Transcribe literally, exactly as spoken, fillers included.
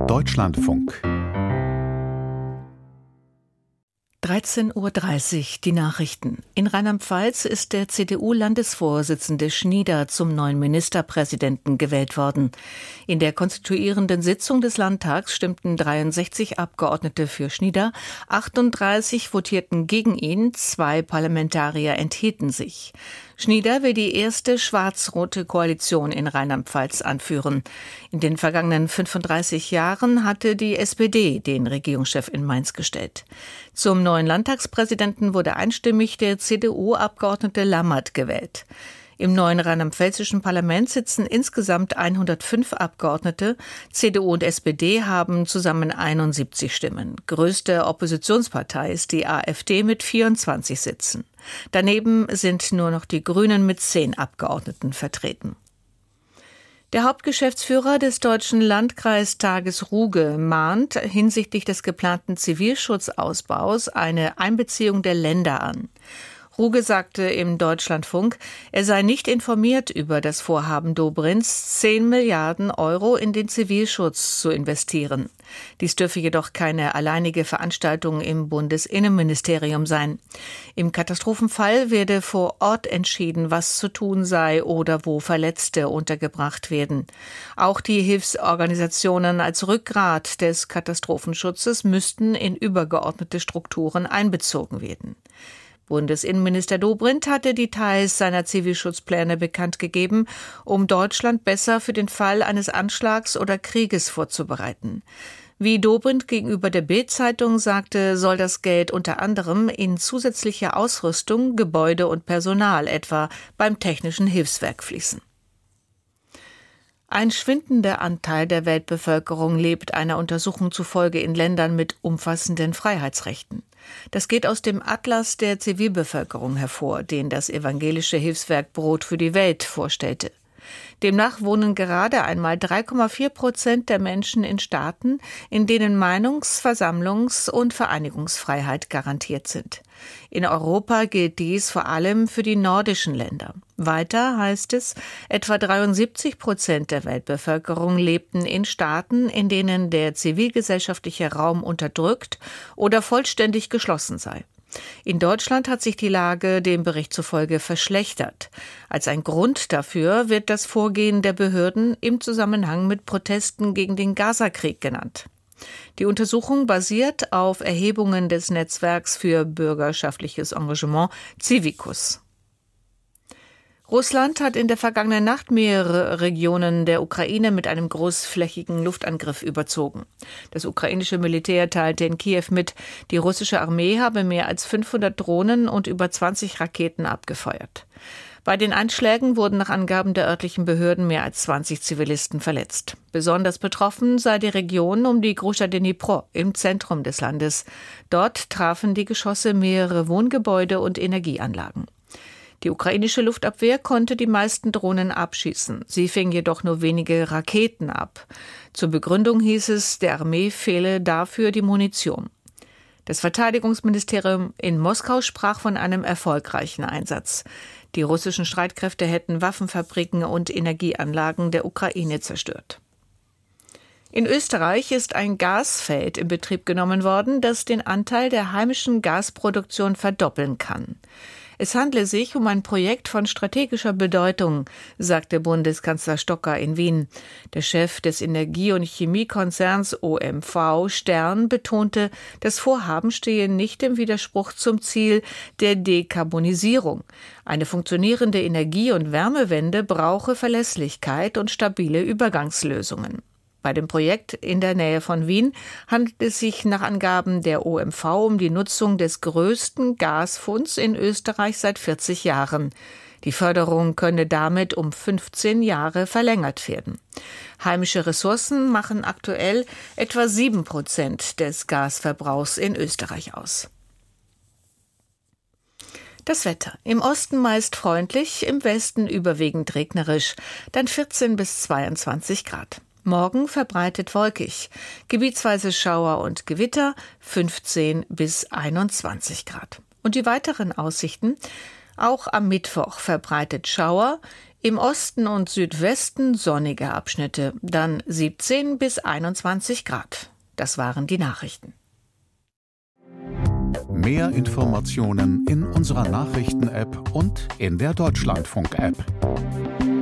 Deutschlandfunk. dreizehn Uhr dreißig, die Nachrichten. In Rheinland-Pfalz ist der C D U-Landesvorsitzende Schnieder zum neuen Ministerpräsidenten gewählt worden. In der konstituierenden Sitzung des Landtags stimmten dreiundsechzig Abgeordnete für Schnieder, achtunddreißig votierten gegen ihn, zwei Parlamentarier enthielten sich. Schnieder will die erste schwarz-rote Koalition in Rheinland-Pfalz anführen. In den vergangenen fünfunddreißig Jahren hatte die S P D den Regierungschef in Mainz gestellt. Zum neuen Landtagspräsidenten wurde einstimmig der C D U-Abgeordnete Lammert gewählt. Im neuen rheinland-pfälzischen Parlament sitzen insgesamt hundertfünf Abgeordnete. C D U und S P D haben zusammen einundsiebzig Stimmen. Größte Oppositionspartei ist die AfD mit vierundzwanzig Sitzen. Daneben sind nur noch die Grünen mit zehn Abgeordneten vertreten. Der Hauptgeschäftsführer des Deutschen Landkreistages Ruge mahnt hinsichtlich des geplanten Zivilschutzausbaus eine Einbeziehung der Länder an. Ruge sagte im Deutschlandfunk, er sei nicht informiert über das Vorhaben Dobrinds, zehn Milliarden Euro in den Zivilschutz zu investieren. Dies dürfe jedoch keine alleinige Veranstaltung im Bundesinnenministerium sein. Im Katastrophenfall werde vor Ort entschieden, was zu tun sei oder wo Verletzte untergebracht werden. Auch die Hilfsorganisationen als Rückgrat des Katastrophenschutzes müssten in übergeordnete Strukturen einbezogen werden. Bundesinnenminister Dobrindt hatte Details seiner Zivilschutzpläne bekannt gegeben, um Deutschland besser für den Fall eines Anschlags oder Krieges vorzubereiten. Wie Dobrindt gegenüber der Bild-Zeitung sagte, soll das Geld unter anderem in zusätzliche Ausrüstung, Gebäude und Personal, etwa beim Technischen Hilfswerk, fließen. Ein schwindender Anteil der Weltbevölkerung lebt einer Untersuchung zufolge in Ländern mit umfassenden Freiheitsrechten. Das geht aus dem Atlas der Zivilbevölkerung hervor, den das evangelische Hilfswerk Brot für die Welt vorstellte. Demnach wohnen gerade einmal drei Komma vier Prozent der Menschen in Staaten, in denen Meinungs-, Versammlungs- und Vereinigungsfreiheit garantiert sind. In Europa gilt dies vor allem für die nordischen Länder. Weiter heißt es, etwa dreiundsiebzig Prozent der Weltbevölkerung lebten in Staaten, in denen der zivilgesellschaftliche Raum unterdrückt oder vollständig geschlossen sei. In Deutschland hat sich die Lage dem Bericht zufolge verschlechtert. Als ein Grund dafür wird das Vorgehen der Behörden im Zusammenhang mit Protesten gegen den Gaza-Krieg genannt. Die Untersuchung basiert auf Erhebungen des Netzwerks für bürgerschaftliches Engagement Civicus. Russland hat in der vergangenen Nacht mehrere Regionen der Ukraine mit einem großflächigen Luftangriff überzogen. Das ukrainische Militär teilte in Kiew mit, die russische Armee habe mehr als fünfhundert Drohnen und über zwanzig Raketen abgefeuert. Bei den Anschlägen wurden nach Angaben der örtlichen Behörden mehr als zwanzig Zivilisten verletzt. Besonders betroffen sei die Region um die Gruscha Dnipro im Zentrum des Landes. Dort trafen die Geschosse mehrere Wohngebäude und Energieanlagen. Die ukrainische Luftabwehr konnte die meisten Drohnen abschießen. Sie fing jedoch nur wenige Raketen ab. Zur Begründung hieß es, der Armee fehle dafür die Munition. Das Verteidigungsministerium in Moskau sprach von einem erfolgreichen Einsatz. Die russischen Streitkräfte hätten Waffenfabriken und Energieanlagen der Ukraine zerstört. In Österreich ist ein Gasfeld in Betrieb genommen worden, das den Anteil der heimischen Gasproduktion verdoppeln kann. Es handle sich um ein Projekt von strategischer Bedeutung, sagte Bundeskanzler Stocker in Wien. Der Chef des Energie- und Chemiekonzerns O M V Stern betonte, das Vorhaben stehe nicht im Widerspruch zum Ziel der Dekarbonisierung. Eine funktionierende Energie- und Wärmewende brauche Verlässlichkeit und stabile Übergangslösungen. Bei dem Projekt in der Nähe von Wien handelt es sich nach Angaben der O M V um die Nutzung des größten Gasfunds in Österreich seit vierzig Jahren. Die Förderung könne damit um fünfzehn Jahre verlängert werden. Heimische Ressourcen machen aktuell etwa sieben Prozent des Gasverbrauchs in Österreich aus. Das Wetter. Im Osten meist freundlich, im Westen überwiegend regnerisch, dann vierzehn bis zweiundzwanzig Grad. Morgen verbreitet wolkig, gebietsweise Schauer und Gewitter, fünfzehn bis einundzwanzig Grad. Und die weiteren Aussichten? Auch am Mittwoch verbreitet Schauer, Im Osten und Südwesten sonnige Abschnitte, dann siebzehn bis einundzwanzig Grad. Das waren die Nachrichten. Mehr Informationen in unserer Nachrichten-App und in der Deutschlandfunk-App.